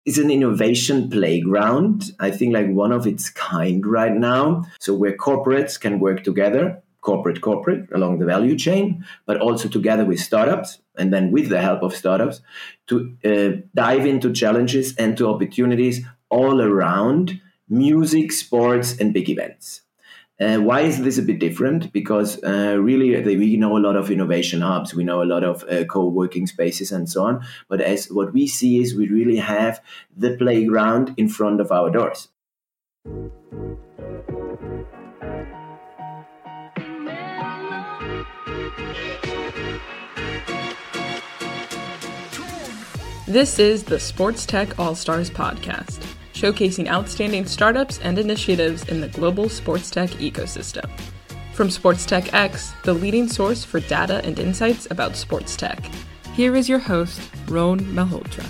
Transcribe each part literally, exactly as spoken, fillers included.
is an innovation playground, I think like one of its kind right now. So where corporates can work together, corporate, corporate along the value chain, but also together with startups, and then with the help of startups to uh, dive into challenges and to opportunities all around music, sports, and big events. Uh, why is this a bit different? Because uh, really, uh, we know a lot of innovation hubs, we know a lot of uh, co-working spaces and so on. But as what we see is we really have the playground in front of our doors. This is the Sports Tech All-Stars podcast, showcasing outstanding startups and initiatives in the global sports tech ecosystem. From Sports Tech X, the leading source for data and insights about sports tech, here is your host, Ron Malhotra.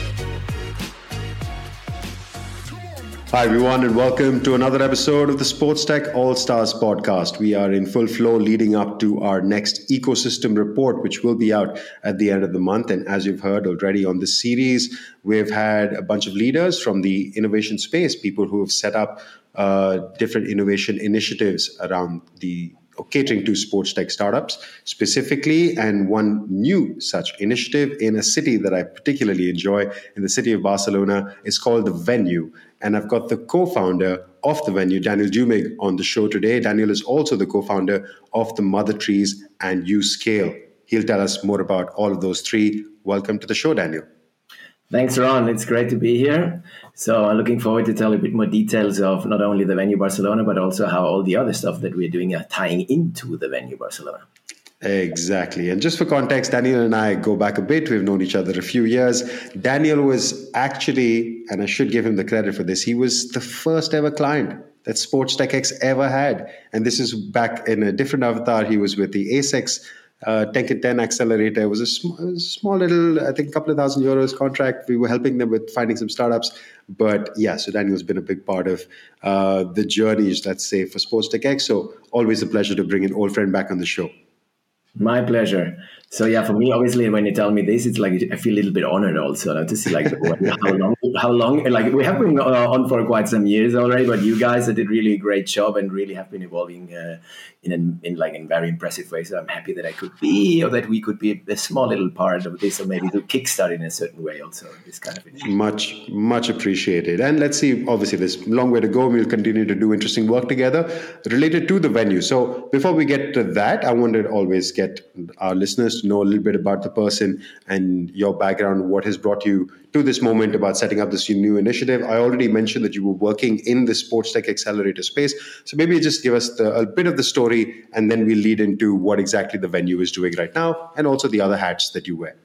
Hi everyone, and welcome to another episode of the Sports Tech All-Stars podcast. We are in full flow leading up to our next ecosystem report, which will be out at the end of the month. And as you've heard already on this series, we've had a bunch of leaders from the innovation space, people who have set up uh, different innovation initiatives around the catering to sports tech startups specifically, and one new such initiative in a city that I particularly enjoy, in the city of Barcelona, is called The Venue. And I've got the co-founder of The Venue, Daniel Dumig, on the show today. Daniel is also the co-founder of the Mother Trees and Uscale. He'll tell us more about all of those three. Welcome to the show, Daniel. Thanks, Ron. It's great to be here. So I'm looking forward to tell a bit more details of not only The Venue Barcelona, but also how all the other stuff that we're doing are tying into The Venue Barcelona. Exactly. And just for context, Daniel and I go back a bit. We've known each other a few years. Daniel was actually, and I should give him the credit for this, he was the first ever client that Sports Tech X ever had. And this is back in a different avatar. He was with the A S I C uh, ten K ten Accelerator. It was a small, a small little, I think, a couple of thousand euros contract. We were helping them with finding some startups. But yeah, so Daniel's been a big part of uh, the journeys, let's say, for Sports Tech X. So always a pleasure to bring an old friend back on the show. My pleasure. So yeah, for me, obviously, when you tell me this, it's like I feel a little bit honored also to see like how long, how long, like we have been on for quite some years already, but you guys did really a great job and really have been evolving uh, in a, in like in very impressive ways. So I'm happy that I could be, or that we could be a small little part of this, or maybe to kickstart in a certain way also this kind of initiative. Much, much appreciated. And let's see, obviously, there's a long way to go. We'll continue to do interesting work together related to The Venue. So before we get to that, I wanted to always get our listeners to know a little bit about the person and your background, what has brought you to this moment about setting up this new initiative. I already mentioned that you were working in the Sports Tech Accelerator space. So maybe just give us the, a bit of the story, and then we'll lead into what exactly The Venue is doing right now, and also the other hats that you wear.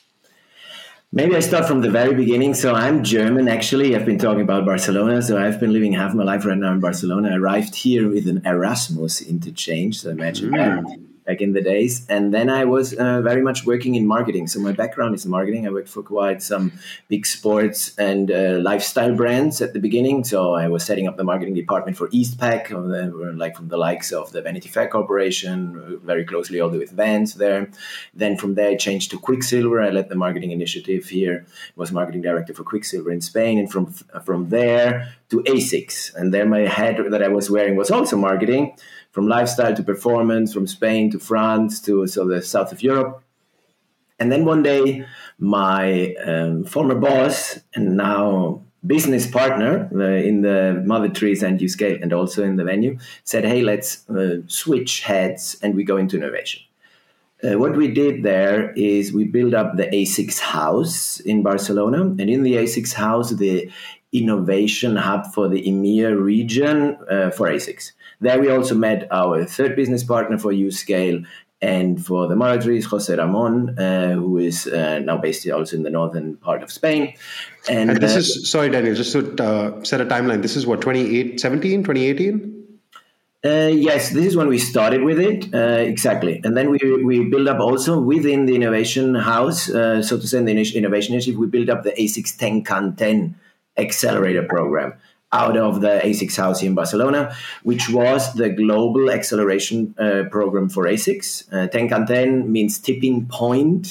Maybe I start from the very beginning. So I'm German, actually. I've been talking about Barcelona. So I've been living half my life right now in Barcelona. I arrived here with an Erasmus interchange. So imagine that. Mm. Back in the days. And then I was uh, very much working in marketing. So my background is marketing. I worked for quite some big sports and uh, lifestyle brands at the beginning. So I was setting up the marketing department for Eastpak, or the, like from the likes of the Vanity Fair Corporation, very closely all with Vans there. Then from there I changed to Quicksilver. I led the marketing initiative here, was marketing director for Quicksilver in Spain. And from from there to A S I C. And then my hat that I was wearing was also marketing, from lifestyle to performance, from Spain to France to so the south of Europe. And then one day, my um, former boss and now business partner uh, in the Mother Trees and Uscale and also in The Venue said, hey, let's uh, switch heads and we go into innovation. Uh, what we did there is we built up the A S I C house in Barcelona. And in the A S I C house, the innovation hub for the EMEA region uh, for A S I C. There we also met our third business partner for Uscale and for the Mother Trees, Jose Ramon, uh, who is uh, now based also in the northern part of Spain. And, and this uh, is, sorry, Daniel, just to uh, set a timeline, this is what, twenty seventeen, twenty eighteen? Uh, yes, this is when we started with it, uh, exactly. And then we we built up also within the innovation house, uh, so to say, in the innovation initiative, we built up the A S I C ten can ten accelerator program out of the A S I C house in Barcelona, which was the global acceleration uh, program for A S I C. Uh, ten can ten means tipping point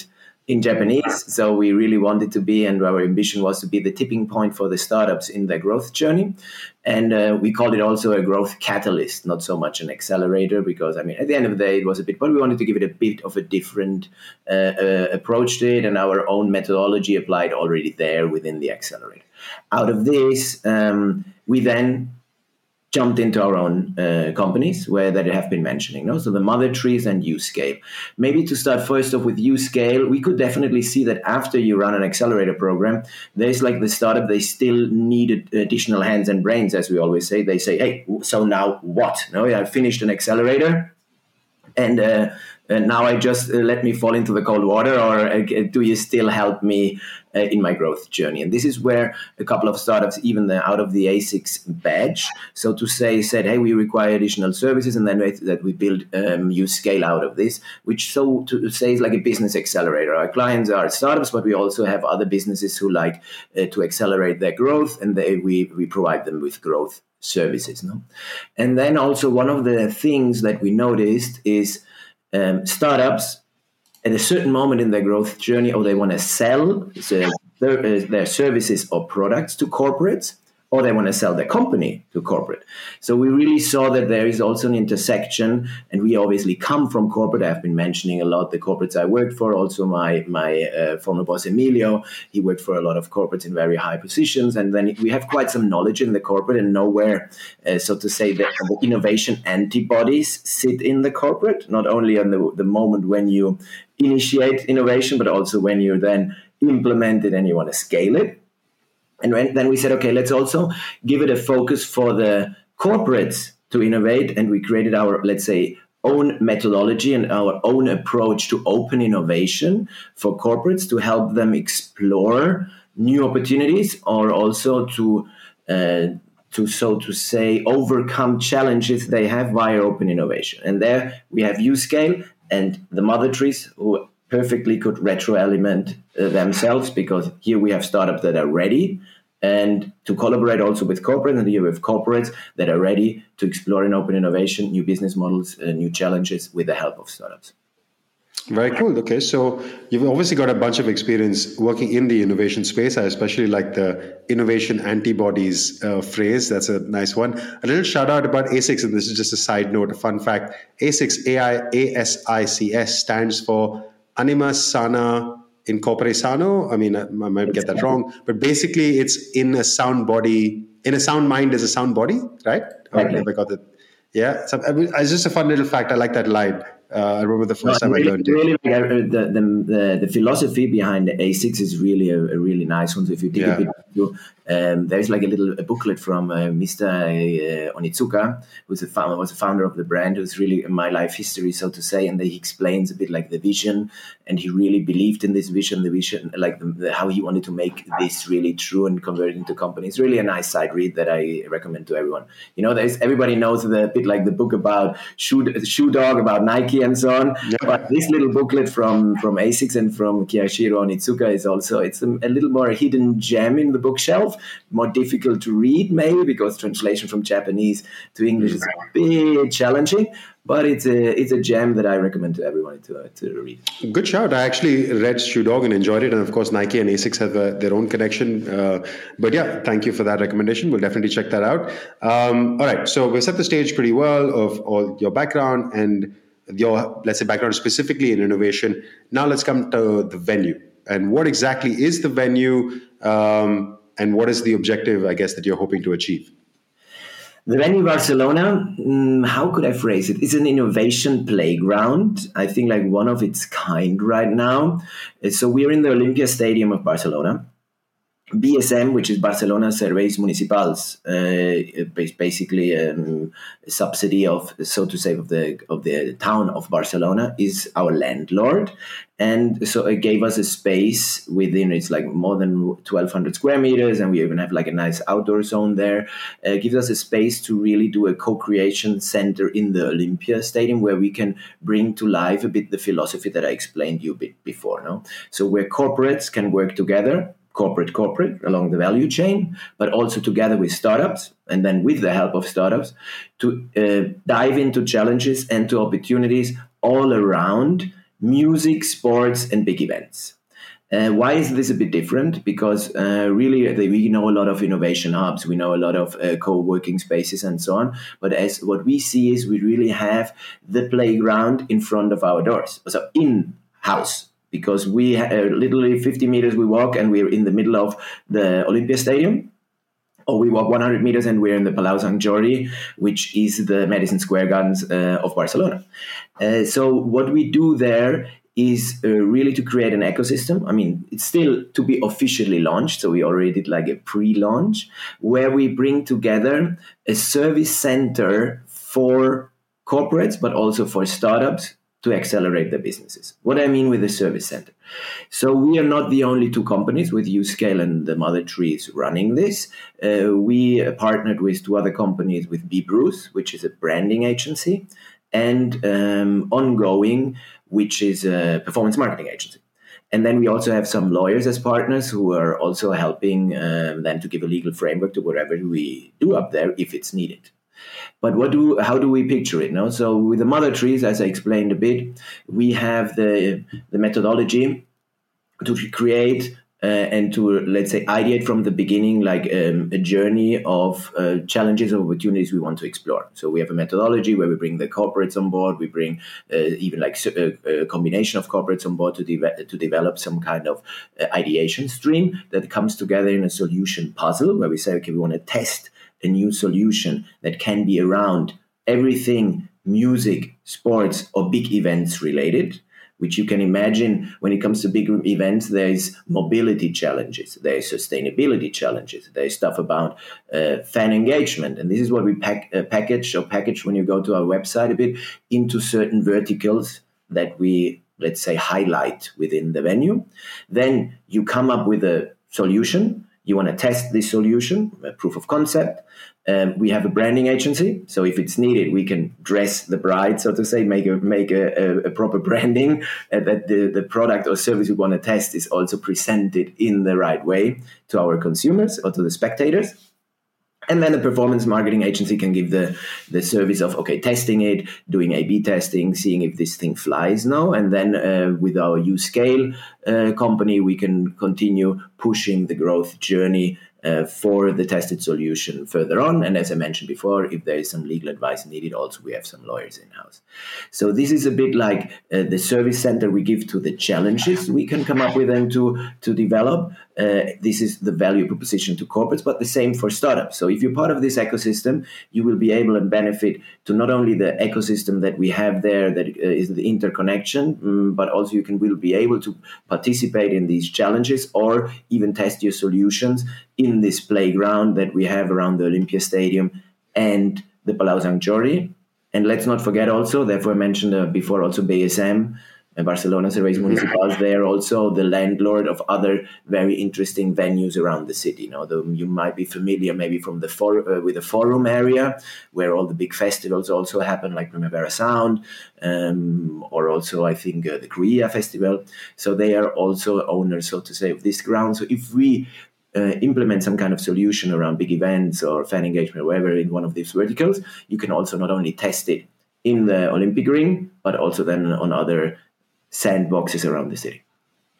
in Japanese. So we really wanted to be, and our ambition was to be the tipping point for the startups in their growth journey. And uh, we called it also a growth catalyst, not so much an accelerator, because, I mean, at the end of the day, it was a bit, but we wanted to give it a bit of a different uh, uh, approach to it, and our own methodology applied already there within the accelerator. Out of this, um, we then jumped into our own uh, companies where that I have been mentioning. No? So the Mother Trees and Uscale. Maybe to start first off with Uscale, we could definitely see that after you run an accelerator program, there's like the startup, they still needed additional hands and brains, as we always say. They say, hey, so now what? No, I finished an accelerator and uh, and now I just uh, let me fall into the cold water, or uh, do you still help me uh, in my growth journey? And this is where a couple of startups, even the, out of the A six badge, so to say, said, hey, we require additional services, and then that we build um, Uscale out of this, which, so to say, is like a business accelerator. Our clients are startups, but we also have other businesses who like uh, to accelerate their growth, and they, we, we provide them with growth services. No? And then also one of the things that we noticed is Um, startups at a certain moment in their growth journey, or they want to sell so their, uh, their services or products to corporates, or they want to sell their company to corporate. So we really saw that there is also an intersection, and we obviously come from corporate. I've been mentioning a lot the corporates I worked for. Also, my my uh, former boss Emilio, he worked for a lot of corporates in very high positions, and then we have quite some knowledge in the corporate and know where, uh, so to say, that the innovation antibodies sit in the corporate. Not only on the the moment when you initiate innovation, but also when you then implement it and you want to scale it. And then we said, okay, let's also give it a focus for the corporates to innovate. And we created our, let's say, own methodology and our own approach to open innovation for corporates to help them explore new opportunities, or also to, uh, to so to say, overcome challenges they have via open innovation. And there we have Uscale and the Mother Trees, who perfectly could retroalimент uh, themselves, because here we have startups that are ready and to collaborate also with corporates, and here we have corporates that are ready to explore in open innovation, new business models, uh, new challenges with the help of startups. Very cool. Okay, so you've obviously got a bunch of experience working in the innovation space. I especially like the innovation antibodies uh, phrase. That's a nice one. A little shout out about A six, and this is just a side note, a fun fact. A six, A I A S I C S, stands for Anima Sana Incorpore Sano. I mean, I, I might get that wrong, but basically it's in a sound body, in a sound mind is a sound body, right? Okay. I got it. Yeah, so, I mean, it's just a fun little fact. I like that line. Uh, I remember the first no, time really, I learned it. Really, the, the, the, the philosophy behind the A six is really a, a really nice one. So if you dig yeah. a bit into, um, there's like a little a booklet from uh, Mister Uh, Onitsuka, who's a founder, was a founder of the brand, who's really my life history, so to say, and he explains a bit like the vision, and he really believed in this vision, the vision, like the, the, how he wanted to make this really true and convert it into company. It's really a nice side read that I recommend to everyone. You know, there's everybody knows the bit like the book about Shoe, Shoe Dog, about Nike and so on. Yeah. But this little booklet from, from A six and from Kiyashiro Onitsuka is also, it's a, a little more hidden gem in the bookshelf, more difficult to read maybe because translation from Japanese to English is a bit challenging, but it's a it's a gem that I recommend to everyone to, uh, to read. Good shout. I actually read Shoe Dog and enjoyed it. And of course, Nike and A six have uh, their own connection. Uh, but yeah, thank you for that recommendation. We'll definitely check that out. Um, all right. So we've set the stage pretty well of all your background and your, let's say, background specifically in innovation. Now let's come to the venue. And what exactly is the venue? Um, and what is the objective, I guess, that you're hoping to achieve? The venue Barcelona, mm, how could I phrase it? It's an innovation playground. I think like one of its kind right now. So we're in the Olympia Stadium of Barcelona. B S M, which is Barcelona Serveis Municipals, uh, basically um, a subsidy of, so to say, of the of the town of Barcelona, is our landlord, and so it gave us a space within. It's like more than twelve hundred square meters, and we even have like a nice outdoor zone there. Uh, it gives us a space to really do a co-creation center in the Olympia Stadium, where we can bring to life a bit the philosophy that I explained you a bit before. No, so where corporates can work together. corporate, corporate along the value chain, but also together with startups, and then with the help of startups, to uh, dive into challenges and to opportunities all around music, sports, and big events. Uh, why is this a bit different? Because uh, really, we know a lot of innovation hubs, we know a lot of uh, co-working spaces and so on. But as what we see is we really have the playground in front of our doors, so in-house. Because we uh, literally fifty meters we walk and we're in the middle of the Olympia Stadium. Or we walk one hundred meters and we're in the Palau Sant Jordi, which is the Madison Square Gardens uh, of Barcelona. Uh, so what we do there is uh, really to create an ecosystem. I mean, it's still to be officially launched. So we already did like a pre-launch where we bring together a service center for corporates, but also for startups to accelerate their businesses. What I mean with the service center. So we are not the only two companies with Uscale and the Mother Trees running this. Uh, we partnered with two other companies with B. Bruce, which is a branding agency, and um, Ongoing, which is a performance marketing agency. And then we also have some lawyers as partners who are also helping um, them to give a legal framework to whatever we do up there if it's needed. But what do how do we picture it? No? So with the Mother Trees, as I explained a bit, we have the the methodology to create uh, and to, let's say, ideate from the beginning, like um, a journey of uh, challenges or opportunities we want to explore. So we have a methodology where we bring the corporates on board. We bring uh, even like a, a combination of corporates on board to, de- to develop some kind of uh, ideation stream that comes together in a solution puzzle where we say, okay, we want to test a new solution that can be around everything music, sports, or big events related, which you can imagine when it comes to big events, there's mobility challenges, there's sustainability challenges, there's stuff about uh, fan engagement. And this is what we pack, uh, package or package when you go to our website a bit into certain verticals that we, let's say, highlight within the venue. Then you come up with a solution. You want to test this solution, a proof of concept. Um, we have a branding agency, so if it's needed, we can dress the bride, so to say, make a make a, a, a proper branding uh, that the, the product or service we want to test is also presented in the right way to our consumers or to the spectators. And then the performance marketing agency can give the, the service of, okay, testing it, doing A B testing, seeing if this thing flies now. And then uh, with our Uscale uh, company, we can continue pushing the growth journey uh, for the tested solution further on. And as I mentioned before, if there is some legal advice needed, also we have some lawyers in-house. So this is a bit like uh, the service center we give to the challenges we can come up with and to, to develop. Uh, this is the value proposition to corporates, but the same for startups. So if you're part of this ecosystem, you will be able to benefit to not only the ecosystem that we have there, that uh, is the interconnection, um, but also you can will be able to participate in these challenges or even test your solutions in this playground that we have around the Olympia Stadium and the Palau Sant Jordi. And let's not forget also, therefore I mentioned uh, before also B S M, Barcelona Serveis Municipals, they are also the landlord of other very interesting venues around the city. You know, the, you might be familiar maybe from the for, uh, with the Forum area, where all the big festivals also happen, like Primavera Sound, um, or also I think uh, the Cruia Festival. So they are also owners, so to say, of this ground. So if we Uh, implement some kind of solution around big events or fan engagement or whatever in one of these verticals, you can also not only test it in the Olympic ring, but also then on other sandboxes around the city.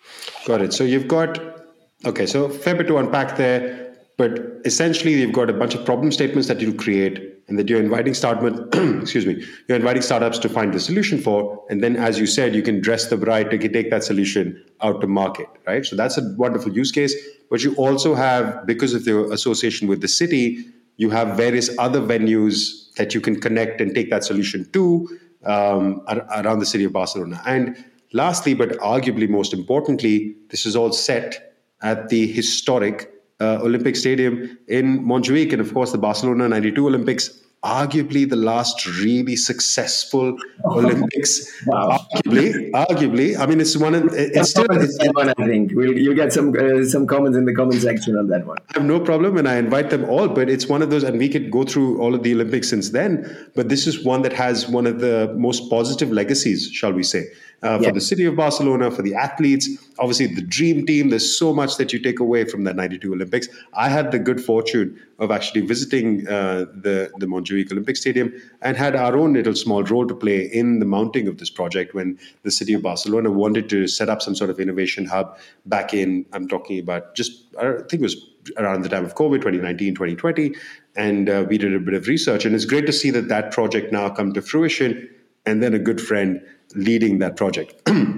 Got it. So you've got, okay, so fair bit to unpack there, but essentially you've got a bunch of problem statements that you create and that you're inviting start excuse me, you're inviting startups to find the solution for, and then as you said, you can dress the bride to take that solution out to market, right? So that's a wonderful use case. But you also have, because of the association with the city, you have various other venues that you can connect and take that solution to um, around the city of Barcelona. And lastly, but arguably most importantly, this is all set at the historic uh, Olympic Stadium in Montjuic. And of course, the Barcelona ninety-two Olympics, arguably the last really successful oh, Olympics. Wow. Arguably, arguably. I mean, it's one. Of, it's still. It's, one, I think we'll, you'll get some uh, some comments in the comment section on that one. I have no problem, and I invite them all. But it's one of those, and we could go through all of the Olympics since then. But this is one that has one of the most positive legacies, shall we say? uh, for Yeah. the city of Barcelona, for the athletes, obviously the dream team. There's so much that you take away from that ninety-two Olympics. I had the good fortune of actually visiting uh, the, the Montjuic Olympic Stadium and had our own little small role to play in the mounting of this project when the city of Barcelona wanted to set up some sort of innovation hub back in, I'm talking about just, I think it was around the time of COVID, twenty nineteen, twenty twenty. And uh, we did a bit of research. And it's great to see that that project now come to fruition and then a good friend leading that project.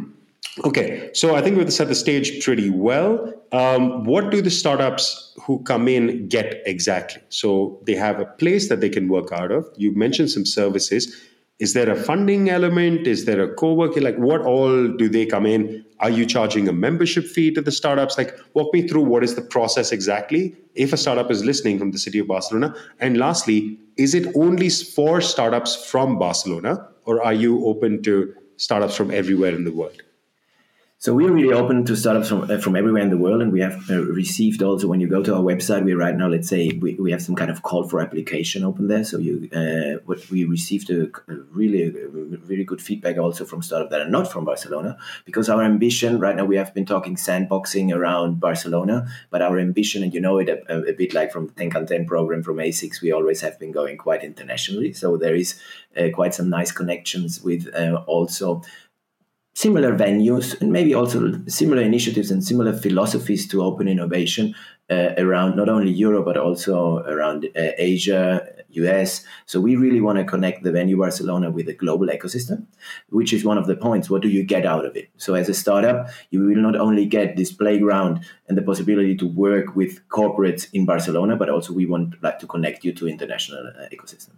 Okay, so I think we've set the stage pretty well. Um, what do the startups who come in get exactly? So they have a place that they can work out of. You mentioned some services. Is there a funding element? Is there a co-working? Like, what all do they come in? Are you charging a membership fee to the startups? Like, walk me through what is the process exactly if a startup is listening from the city of Barcelona. And lastly, is it only for startups from Barcelona, or are you open to startups from everywhere in the world? So we're really open to startups from uh, from everywhere in the world, and we have uh, received also, when you go to our website, we right now, let's say, we, we have some kind of call for application open there. So you, uh, what we received a, a really, a really good feedback also from startups that are not from Barcelona, because our ambition right now, we have been talking sandboxing around Barcelona, but our ambition, and you know it a, a, a bit like from the ten Can ten program from A SIX, we always have been going quite internationally. So there is uh, quite some nice connections with uh, also similar venues and maybe also similar initiatives and similar philosophies to open innovation uh, around not only Europe, but also around uh, Asia, U S. So we really want to connect the venue Barcelona with a global ecosystem, which is one of the points. What do you get out of it? So as a startup, you will not only get this playground and the possibility to work with corporates in Barcelona, but also we want like to connect you to international uh, ecosystem.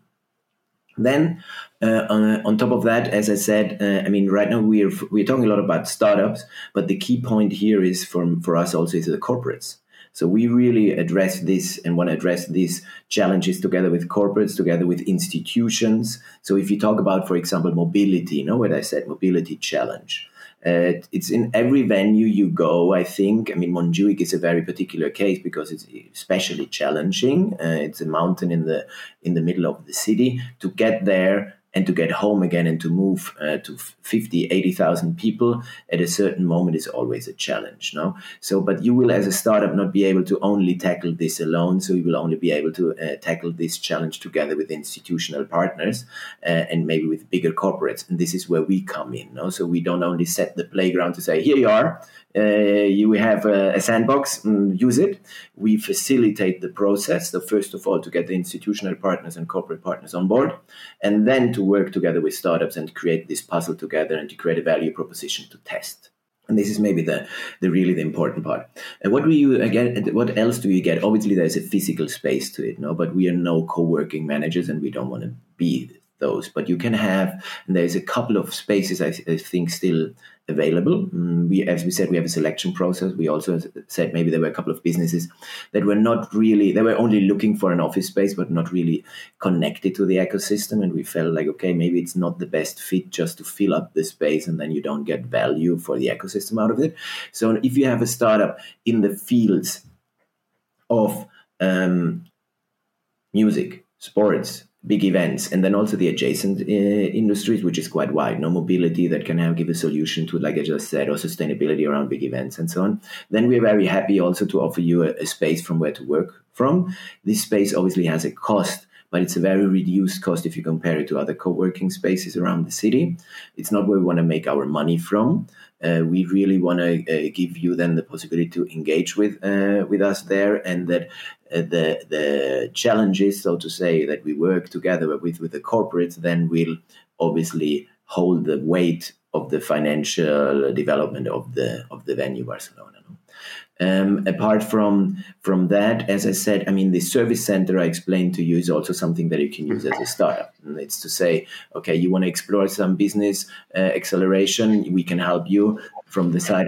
Then, uh, on, on top of that, as I said, uh, I mean, right now we're we're talking a lot about startups, but the key point here is from for us also is the corporates. So we really address this and want to address these challenges together with corporates, together with institutions. So if you talk about, for example, mobility, you know what I said, mobility challenge. Uh, it's in every venue you go, I think. I mean, Montjuic is a very particular case because it's especially challenging. Uh, it's a mountain in the in the middle of the city. To get there and to get home again and to move uh, to fifty, eighty thousand people at a certain moment is always a challenge, no? So, but you will, as a startup, not be able to only tackle this alone. So you will only be able to uh, tackle this challenge together with institutional partners uh, and maybe with bigger corporates. And this is where we come in, no? So we don't only set the playground to say, here you are, uh, you have a, a sandbox, mm, use it. We facilitate the process. So first of all, to get the institutional partners and corporate partners on board, and then to work together with startups and create this puzzle together and to create a value proposition to test. And this is maybe the, the really the important part. And what do you again? What else do you get? Obviously, there's a physical space to it, no. But we are no co-working managers, and we don't want to be those. But you can have. And there's a couple of spaces I, I think still available. We, as we said, we have a selection process. We also said maybe there were a couple of businesses that were not really, they were only looking for an office space, but not really connected to the ecosystem. And we felt like, okay, maybe it's not the best fit just to fill up the space and then you don't get value for the ecosystem out of it. So if you have a startup in the fields of um, music, sports, big events, and then also the adjacent uh, industries, which is quite wide, no mobility that can have, give a solution to, like I just said, or sustainability around big events and so on. Then we're very happy also to offer you a, a space from where to work from. This space obviously has a cost, but it's a very reduced cost if you compare it to other co-working spaces around the city. It's not where we want to make our money from. Uh, we really want to uh, give you then the possibility to engage with uh, with us there, and that uh, the the challenges, so to say, that we work together with with the corporates then will obviously hold the weight of the financial development of the of the venue Barcelona. Um, apart from from that, as I said, I mean, the service center I explained to you is also something that you can use as a startup. And it's to say, okay, you want to explore some business uh, acceleration, we can help you from the side of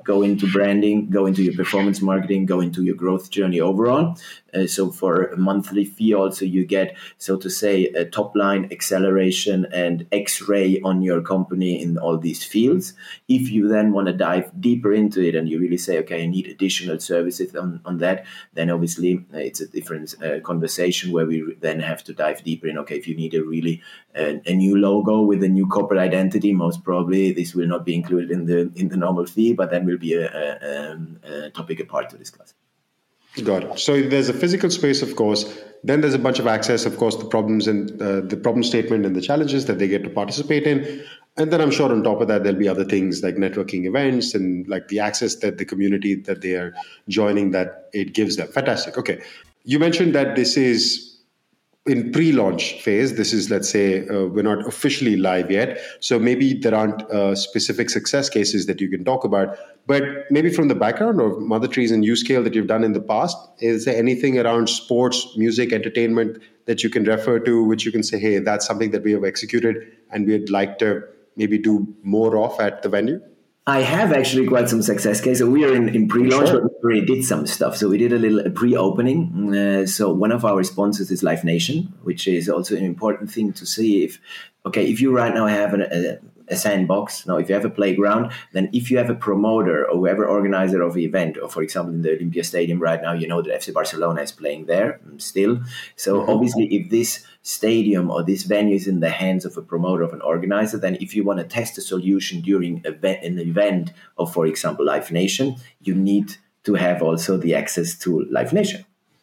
go into branding, go into your performance marketing, go into your growth journey overall. Uh, so for a monthly fee also you get, so to say, a top line acceleration and x-ray on your company in all these fields. If you then want to dive deeper into it and you really say, okay, I need additional services on, on that, then obviously uh, it's a different uh, conversation where we then have to dive deeper in, okay, if you need a really uh, a new logo with a new corporate identity, most probably this will not be included in the in the normal fee, but then will be a, a, a topic apart to discuss. Got it. So there's a physical space, of course. Then there's a bunch of access, of course, the problems and uh, the problem statement and the challenges that they get to participate in. And then I'm sure on top of that, there'll be other things like networking events and like the access that the community that they are joining, that it gives them. Fantastic. Okay. You mentioned that this is in pre-launch phase. This is, let's say, uh, we're not officially live yet. So maybe there aren't uh, specific success cases that you can talk about, but maybe from the background of Mother Trees and Uscale that you've done in the past, is there anything around sports, music, entertainment that you can refer to, which you can say, hey, that's something that we have executed and we'd like to maybe do more of at the venue? I have actually quite some success cases. So we are in, in pre-launch, Sure. but we already did some stuff. So we did a little pre-opening. Uh, so one of our sponsors is Live Nation, which is also an important thing to see. If okay, if you right now have an, a, a sandbox, now if you have a playground, then if you have a promoter or whoever organizer of the event, or for example in the Olympia Stadium right now, you know that F C Barcelona is playing there still. So mm-hmm. obviously if this stadium or this venue is in the hands of a promoter, of an organizer, then if you want to test a solution during event, an event of, for example, Live Nation, you need to have also the access to Live Nation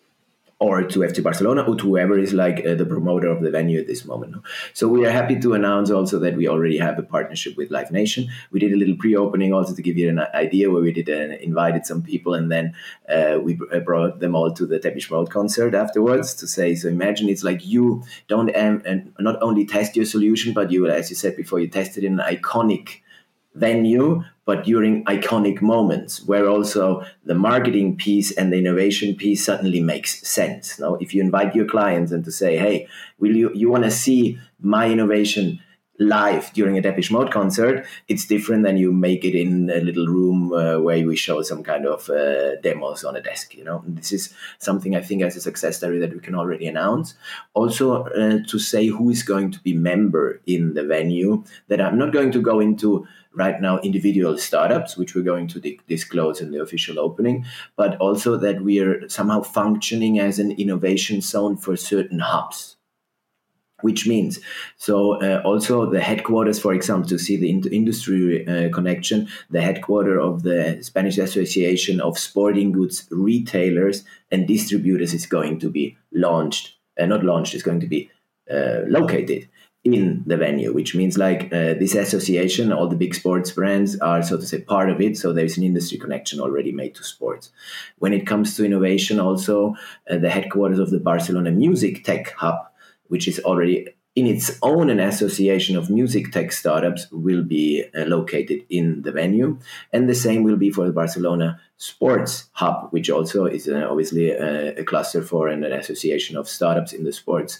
or to F C Barcelona or to whoever is like uh, the promoter of the venue at this moment. So we are happy to announce also that we already have a partnership with Live Nation. We did a little pre-opening also to give you an idea, where we did uh, invited some people, and then uh, we brought them all to the Depeche Mode concert afterwards to say, so imagine it's like you don't um, and not only test your solution, but you, as you said before, you test it in an iconic venue, but during iconic moments where also the marketing piece and the innovation piece suddenly makes sense. Now, if you invite your clients and to say, hey, will you, you want to see my innovation live during a Depeche Mode concert, it's different than you make it in a little room uh, where we show some kind of uh, demos on a desk. You know, and this is something I think as a success story that we can already announce. Also, uh, to say who is going to be member in the venue, that I'm not going to go into right now individual startups, which we're going to di- disclose in the official opening, but also that we are somehow functioning as an innovation zone for certain hubs. Which means, so uh, also the headquarters, for example, to see the in- industry uh, connection, the headquarter of the Spanish Association of Sporting Goods Retailers and Distributors is going to be launched, uh, not launched, is going to be uh, located in the venue, which means like uh, this association, all the big sports brands are, so to say, part of it. So there's an industry connection already made to sports. When it comes to innovation, also uh, the headquarters of the Barcelona Music Tech Hub, which is already in its own an association of music tech startups, will be uh, located in the venue. And the same will be for the Barcelona Sports Hub, which also is uh, obviously a, a cluster for an, an association of startups in the sports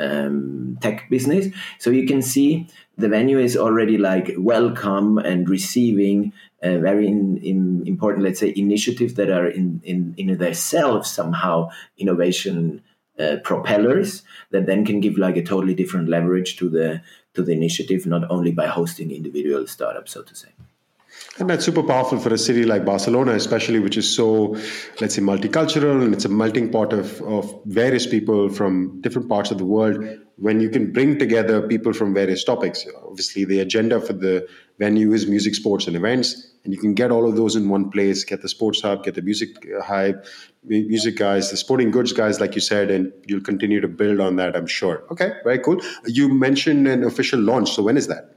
um, tech business. So you can see the venue is already like welcome and receiving uh, very in, in important, let's say, initiatives that are in, in, in themselves somehow innovation Uh, propellers that then can give like a totally different leverage to the to the initiative, not only by hosting individual startups, so to say. And that's super powerful for a city like Barcelona, especially, which is so, let's say, multicultural, and it's a melting pot of, of various people from different parts of the world. When you can bring together people from various topics, obviously the agenda for the venue is music, sports, and events, and you can get all of those in one place, get the sports hub, get the music hype, music guys, the sporting goods guys, like you said, and you'll continue to build on that, I'm sure. Okay, very cool. You mentioned an official launch, so when is that?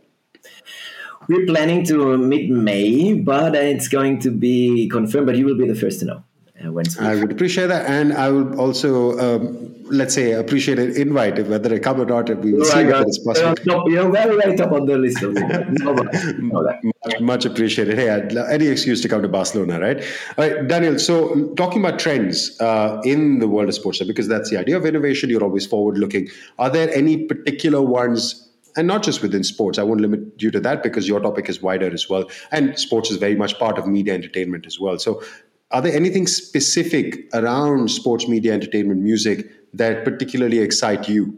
We're planning to mid-May, but it's going to be confirmed, but you will be the first to know. Uh, when I would appreciate that, and I will also, um, let's say, appreciate an invite, whether I come or not, we will oh see if it's possible. Top, you're very, very top on the list of it. No, no, that. much, much appreciated. Hey, I'd love any excuse to come to Barcelona, right? All right, Daniel, so talking about trends uh, in the world of sports, because that's the idea of innovation, you're always forward-looking. Are there any particular ones and not just within sports. I won't limit you to that because your topic is wider as well. And sports is very much part of media entertainment as well. So are there anything specific around sports, media, entertainment, music that particularly excite you?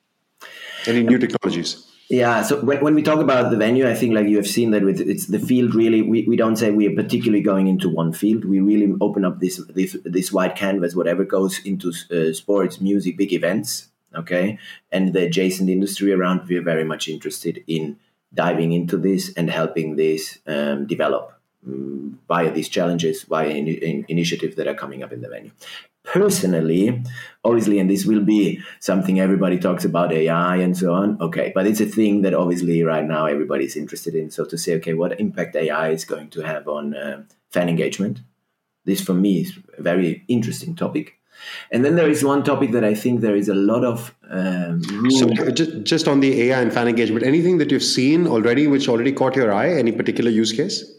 Any new technologies? Yeah, so when, when we talk about the venue, I think like you have seen that with it's the field really, we, we don't say we are particularly going into one field. We really open up this this, this wide canvas, whatever goes into uh, sports, music, big events, okay? And the adjacent industry around, we are very much interested in diving into this and helping this um, develop um, via these challenges, via in, in initiatives that are coming up in the venue. Personally, obviously, and this will be something everybody talks about, A I and so on. Okay, but it's a thing that obviously right now everybody's interested in. So to say, okay, what impact A I is going to have on uh, fan engagement? This for me is a very interesting topic. And then there is one topic that I think there is a lot of um, room. So just, just on the A I and fan engagement, anything that you've seen already which already caught your eye? Any particular use case?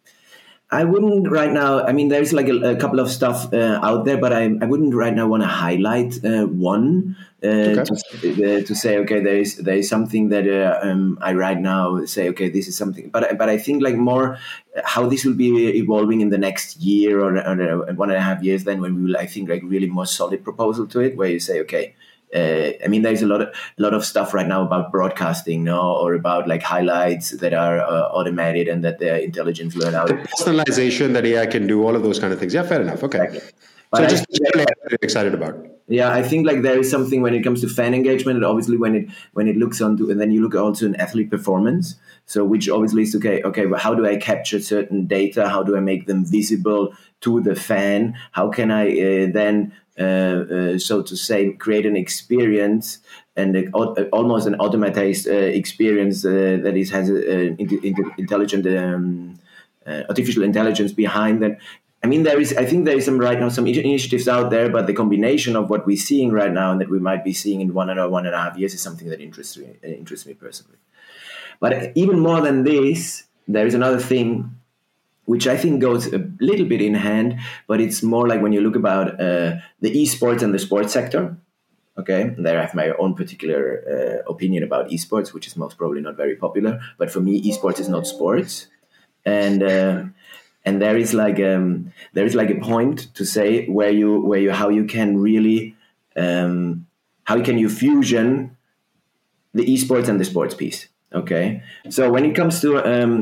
I wouldn't right now. I mean, there's like a, a couple of stuff uh, out there, but I, I wouldn't right now want to highlight uh, one uh, okay. to, uh, to say, okay, there is there is something that uh, um, I right now say, okay, this is something. But but I think like more how this will be evolving in the next year or, or one and a half years. Then when we will, I think, like really more solid proposal to it, where you say, okay. Uh, I mean, there's a lot of a lot of stuff right now about broadcasting, no, or about like highlights that are uh, automated and that the intelligence learn out. The personalization that A I can do, all of those kind of things. Yeah, fair enough. Okay, exactly. So but just I, really excited about. Yeah, I think like there is something when it comes to fan engagement, and obviously when it when it looks onto, and then you look also in athlete performance. So which obviously is okay. Okay, well, how do I capture certain data? How do I make them visible to the fan? How can I uh, then Uh, uh, so to say, create an experience and a, uh, almost an automatized uh, experience uh, that is has an intelligent um, uh, artificial intelligence behind that. I mean, there is. I think there is some right now some initiatives out there, but the combination of what we're seeing right now and that we might be seeing in one or one and a half years is something that interests me. Interests me personally. But even more than this, there is another thing, which I think goes a little bit in hand, but it's more like when you look about uh, the esports and the sports sector. Okay, there I have my own particular uh, opinion about esports, which is most probably not very popular. But for me, esports is not sports, and uh, and there is like um, there is like a point to say where you where you how you can really um, how can you fusion the esports and the sports piece. Okay, so when it comes to um,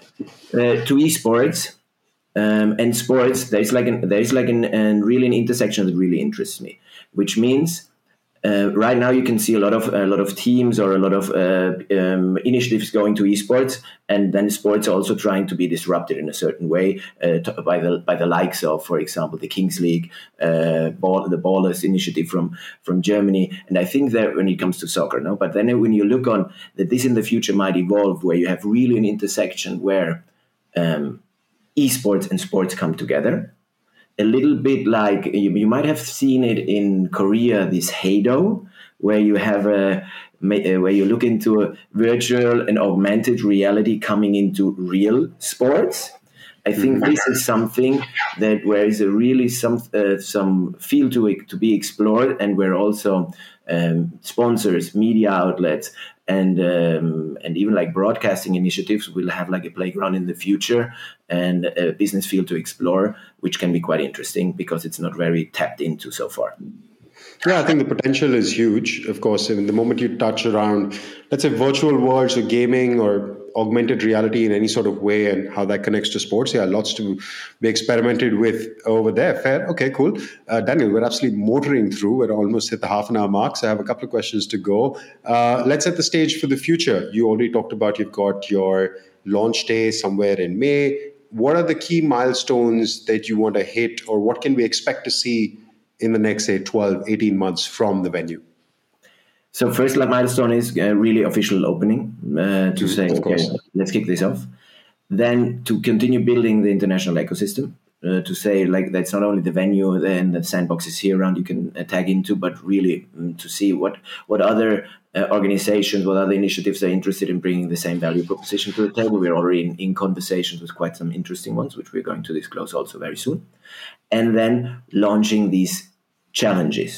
uh, to esports um, and sports, there's like an there's like an, an really an intersection that really interests me, which means uh, right now you can see a lot of a lot of teams or a lot of uh, um, initiatives going to esports, and then sports are also trying to be disrupted in a certain way uh, to, by the by the likes of, for example, the Kings League, uh, ball, the Ballers initiative from from Germany, and I think that when it comes to soccer, no, but then when you look on that, this in the future might evolve where you have really an intersection where um, esports and sports come together. A little bit like you, you might have seen it in Korea, this Hado, where you have a where you look into a virtual and augmented reality coming into real sports. I think this is something that where is a really some uh, some field to to be explored, and where also um, sponsors, media outlets, and um, and even like broadcasting initiatives will have like a playground in the future and a business field to explore, which can be quite interesting because it's not very tapped into so far. Yeah, I think the potential is huge. Of course, I mean, the moment you touch around, let's say, virtual worlds or gaming or augmented reality in any sort of way and how that connects to sports, yeah, lots to be experimented with over there. Fair. Okay, cool. Uh, Daniel, we're absolutely motoring through. We're almost at the half an hour mark, so I have a couple of questions to go. Uh, let's set the stage for the future. You already talked about you've got your launch day somewhere in May. What are the key milestones that you want to hit, or what can we expect to see in the next, say, twelve, eighteen months from the venue? So first milestone is uh, really official opening uh, to mm, say, okay, let's kick this off. Then to continue building the international ecosystem, uh, to say like that's not only the venue and the sandboxes here around you can uh, tag into, but really um, to see what, what other uh, organizations, what other initiatives are interested in bringing the same value proposition to the table. We're already in, in conversations with quite some interesting ones, which we're going to disclose also very soon. And then launching these challenges.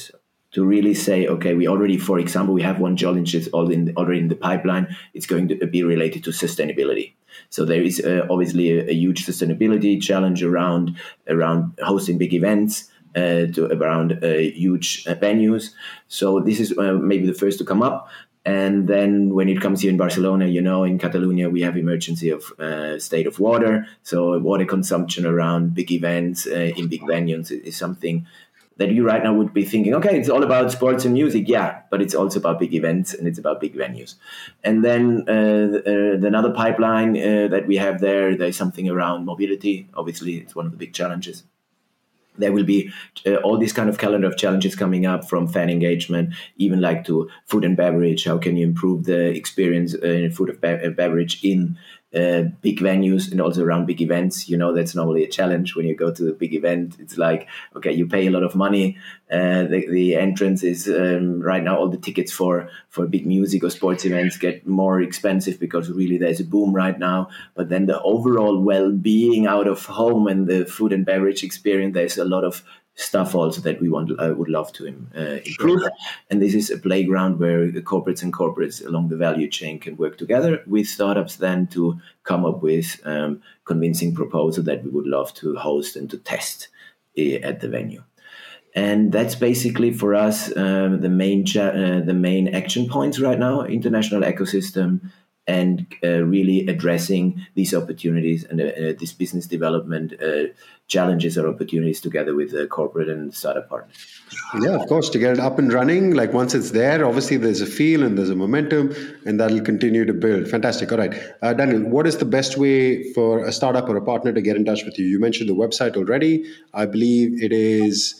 to really say, okay, we already, for example, we have one challenge that's already in the pipeline. It's going to be related to sustainability. So there is uh, obviously a, a huge sustainability challenge around around hosting big events, uh, to around uh, huge uh, venues. So this is uh, maybe the first to come up. And then when it comes here in Barcelona, you know, in Catalonia, we have emergency of uh, state of water. So water consumption around big events uh, in big venues is something that you right now would be thinking, okay, it's all about sports and music. Yeah, but it's also about big events and it's about big venues. And then uh, uh, another pipeline uh, that we have there, there's something around mobility. Obviously, it's one of the big challenges. There will be uh, all these kind of calendar of challenges coming up, from fan engagement, even like to food and beverage. How can you improve the experience uh, in food and be- beverage in uh, big venues and also around big events? You know, that's normally a challenge when you go to a big event. It's like, okay, you pay a lot of money. Uh, the, the entrance is um, right now, all the tickets for, for big music or sports events get more expensive because really there's a boom right now. But then the overall well-being out of home and the food and beverage experience, there's a lot of stuff also that we want, uh, would love to uh, improve. Sure. And this is a playground where the corporates and corporates along the value chain can work together with startups then to come up with um, convincing proposal that we would love to host and to test uh, at the venue. And that's basically for us um, the main cha- uh, the main action points right now: international ecosystem, and uh, really addressing these opportunities and uh, uh, this business development uh, challenges or opportunities together with the corporate and startup partners. Yeah, of course, to get it up and running. Like once it's there, obviously there's a feel and there's a momentum, and that'll continue to build. Fantastic. All right, uh, Daniel, what is the best way for a startup or a partner to get in touch with you? You mentioned the website already. I believe it is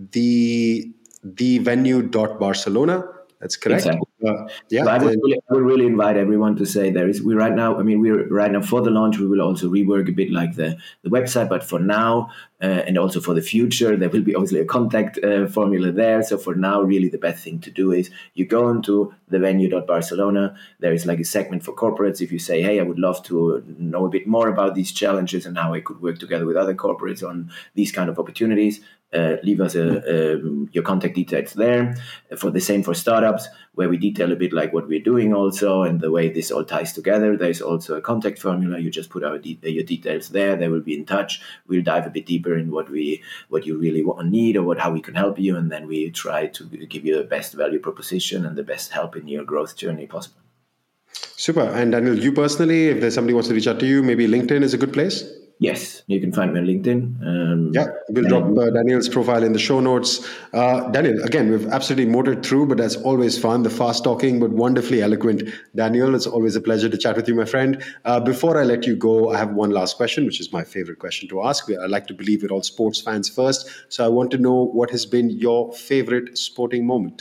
the the venue dot barcelona. That's correct. Exactly. Uh, yeah, so I, would really, I would really invite everyone to say there is we right now. I mean, we're right now for the launch. We will also rework a bit like the, the website, but for now uh, and also for the future, there will be obviously a contact uh, formula there. So for now, really the best thing to do is you go into the venue dot barcelona. There is like a segment for corporates. If you say, hey, I would love to know a bit more about these challenges and how I could work together with other corporates on these kind of opportunities, Uh, leave us a, um, your contact details there. For the same for startups, where we detail a bit like what we're doing also and the way this all ties together. There's also a contact formula. You just put our de- your details there. They will be in touch. We'll dive a bit deeper in what we what you really want, need, or what how we can help you, and then we try to give you the best value proposition and the best help in your growth journey possible. Super. And Daniel, you personally, if there's somebody who wants to reach out to you, maybe LinkedIn is a good place? Yes, you can find me on LinkedIn. Um, yeah, we'll drop uh, Daniel's profile in the show notes. Uh, Daniel, again, we've absolutely motored through, but that's always fun. The fast talking, but wonderfully eloquent Daniel. It's always a pleasure to chat with you, my friend. Uh, before I let you go, I have one last question, which is my favorite question to ask. I like to believe we're all sports fans first. So I want to know, what has been your favorite sporting moment?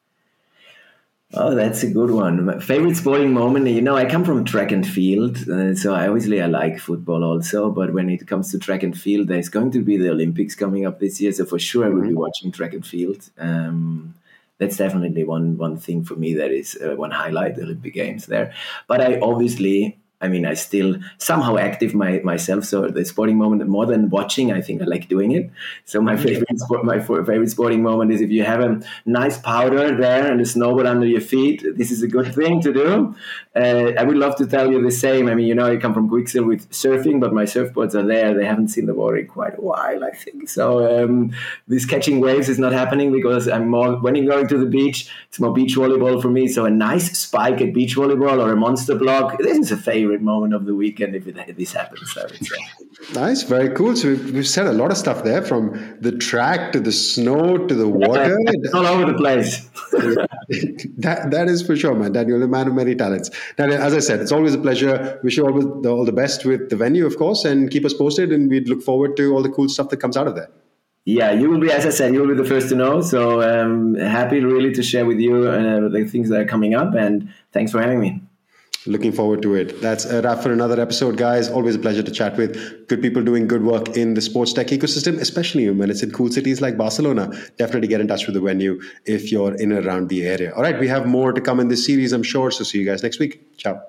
Oh, that's a good one. My favorite sporting moment, you know, I come from track and field, uh, so I obviously I like football also, but when it comes to track and field, there's going to be the Olympics coming up this year, so for sure I will mm-hmm. be watching track and field. Um, that's definitely one one thing for me that is uh, one highlight, the Olympic Games there. But I obviously... I mean, I still somehow active my, myself. So the sporting moment, more than watching, I think I like doing it. So my favorite sport, my favorite sporting moment is if you have a nice powder there and a snowboard under your feet. This is a good thing to do. Uh, I would love to tell you the same. I mean, you know, I come from Quicksil with surfing, but my surfboards are there. They haven't seen the water in quite a while, I think. So um, this catching waves is not happening because I'm more when I'm going to the beach. It's more beach volleyball for me. So a nice spike at beach volleyball or a monster block. This is a favorite moment of the weekend if, it, if this happens, I would say. Nice, very cool. So we've, we've said a lot of stuff there, from the track to the snow to the water. Yeah, it's all over the place. that that is for sure, man. Daniel, a man of many talents. Daniel, as I said, it's always a pleasure. Wish you all the, all the best with the venue, of course, and keep us posted. And we'd look forward to all the cool stuff that comes out of there. Yeah, you will be, as I said, you will be the first to know. So um, happy really to share with you uh, the things that are coming up. And thanks for having me. Looking forward to it. That's a wrap for another episode, guys. Always a pleasure to chat with good people doing good work in the sports tech ecosystem, especially when it's in cool cities like Barcelona. Definitely get in touch with the venue if you're in and around the area. All right, we have more to come in this series, I'm sure. So see you guys next week. Ciao.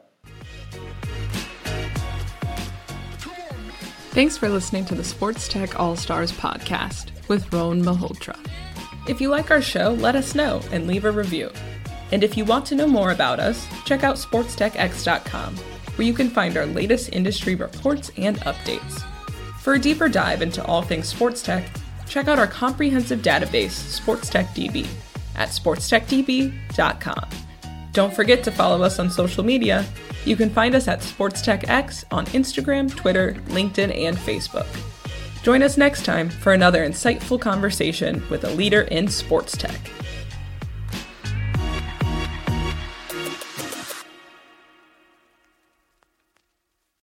Thanks for listening to the Sports Tech All-Stars podcast with Rohan Malhotra. If you like our show, let us know and leave a review. And if you want to know more about us, check out sports tech x dot com, where you can find our latest industry reports and updates. For a deeper dive into all things sports tech, check out our comprehensive database, SportsTechDB, at sports tech d b dot com. Don't forget to follow us on social media. You can find us at SportsTechX on Instagram, Twitter, LinkedIn, and Facebook. Join us next time for another insightful conversation with a leader in sports tech.